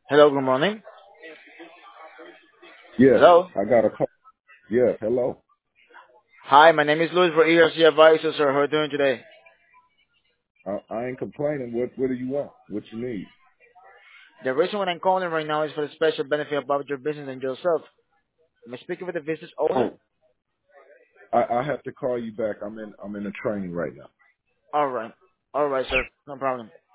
Hello, good morning. Yes, Hello. I got a call. Yes, hello. Hi, my name is Luis for ERC Advisors, sir. How are you doing today? I ain't complaining. What do you want? What you need? The reason why I'm calling right now is for the special benefit about your business and yourself. Am I speaking with the business owner? Oh, I have to call you back. I'm in a training right now. All right. All right, sir. No problem.